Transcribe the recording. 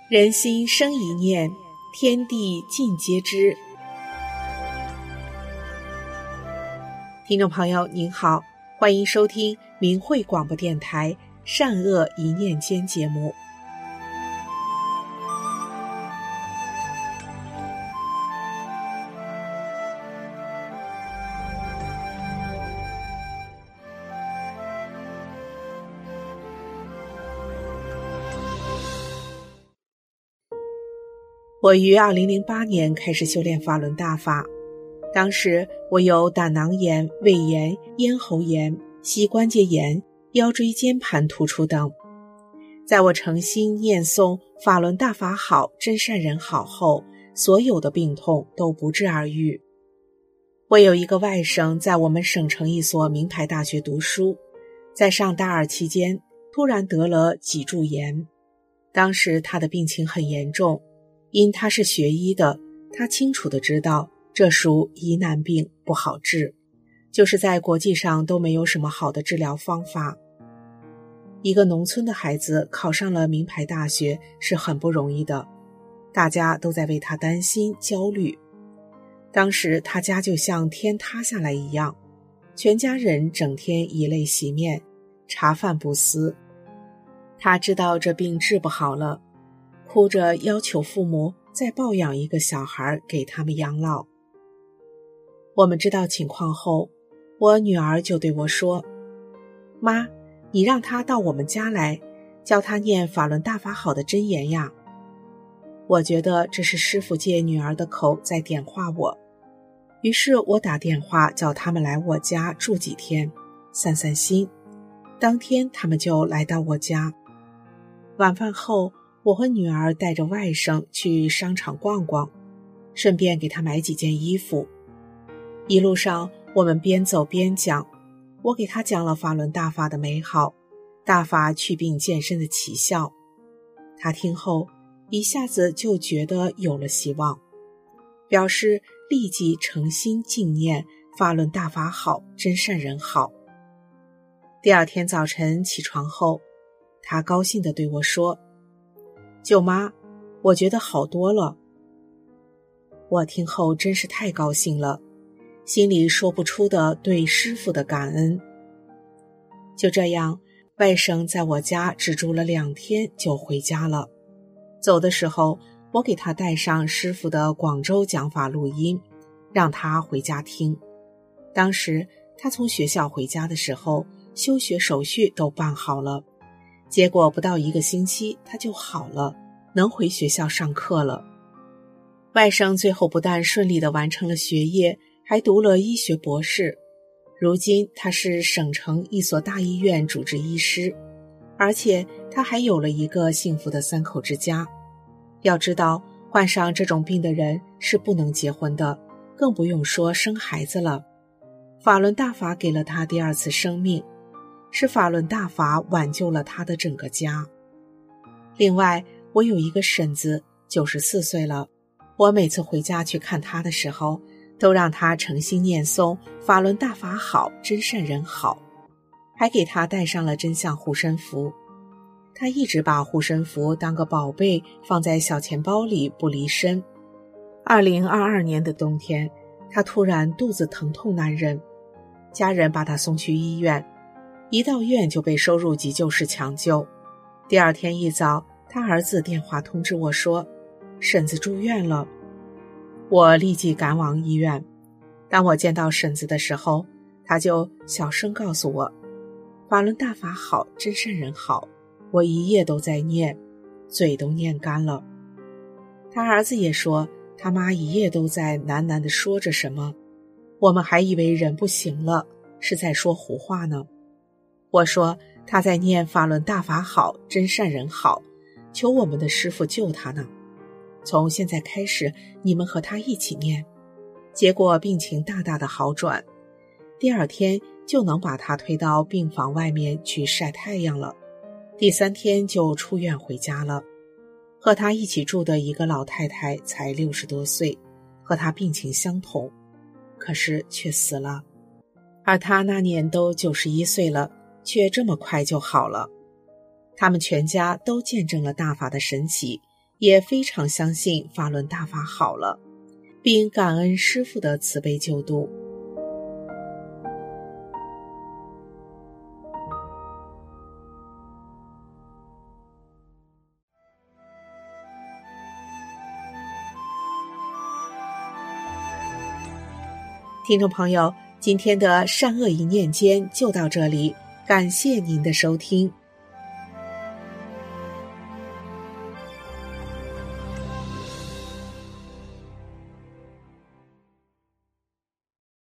人心生一念，天地尽皆知。听众朋友您好，欢迎收听明慧广播电台善恶一念间节目。我于2008年开始修炼法轮大法，当时我有胆囊炎、胃炎、咽喉炎、膝关节炎、腰椎间盘突出等。在我诚心念诵法轮大法好，真善人好后，所有的病痛都不治而愈。我有一个外甥在我们省城一所名牌大学读书，在上大二期间突然得了脊柱炎，当时他的病情很严重，因他是学医的，他清楚地知道这属疑难病，不好治，就是在国际上都没有什么好的治疗方法。一个农村的孩子考上了名牌大学是很不容易的，大家都在为他担心焦虑。当时他家就像天塌下来一样，全家人整天以泪洗面，茶饭不思。他知道这病治不好了，哭着要求父母再抱养一个小孩给他们养老。我们知道情况后，我女儿就对我说：妈，你让他到我们家来，教他念法轮大法好的真言呀。我觉得这是师父借女儿的口在点化我，于是我打电话叫他们来我家住几天，散散心。当天他们就来到我家。晚饭后，我和女儿带着外甥去商场逛逛，顺便给他买几件衣服。一路上我们边走边讲，我给他讲了法轮大法的美好，大法祛病健身的奇效。他听后一下子就觉得有了希望，表示立即诚心敬念法轮大法好，真善人好。第二天早晨起床后，他高兴地对我说：舅妈，我觉得好多了。我听后真是太高兴了，心里说不出的对师父的感恩。就这样，外甥在我家只住了2天就回家了。走的时候，我给他带上师父的广州讲法录音，让他回家听。当时他从学校回家的时候，休学手续都办好了，结果不到1个星期他就好了，能回学校上课了。外甥最后不但顺利地完成了学业，还读了医学博士。如今他是省城一所大医院主治医师，而且他还有了一个幸福的3口之家。要知道，患上这种病的人是不能结婚的，更不用说生孩子了。法轮大法给了他第2次生命，是法轮大法挽救了他的整个家。另外，我有一个婶子94岁了，我每次回家去看她的时候，都让她诚心念诵法轮大法好，真善人好，还给她带上了真相护身符。她一直把护身符当个宝贝放在小钱包里不离身。2022年的冬天，她突然肚子疼痛难忍，家人把她送去医院，一到院就被收入急救室抢救。第2天一早，他儿子电话通知我说，婶子住院了。我立即赶往医院。当我见到婶子的时候，他就小声告诉我，法轮大法好，真善人好，我一夜都在念，嘴都念干了。他儿子也说，他妈一夜都在喃喃地说着什么，我们还以为人不行了，是在说胡话呢。我说他在念法轮大法好，真善人好，求我们的师父救他呢。从现在开始，你们和他一起念。结果病情大大的好转，第2天就能把他推到病房外面去晒太阳了。第3天就出院回家了。和他一起住的一个老太太才60多岁，和他病情相同，可是却死了。而他那年都91岁了，却这么快就好了。他们全家都见证了大法的神奇， 也非常相信法轮大法好了，并感恩师父的慈悲救度。听众朋友，今天的善恶一念间就到这里，感谢您的收听。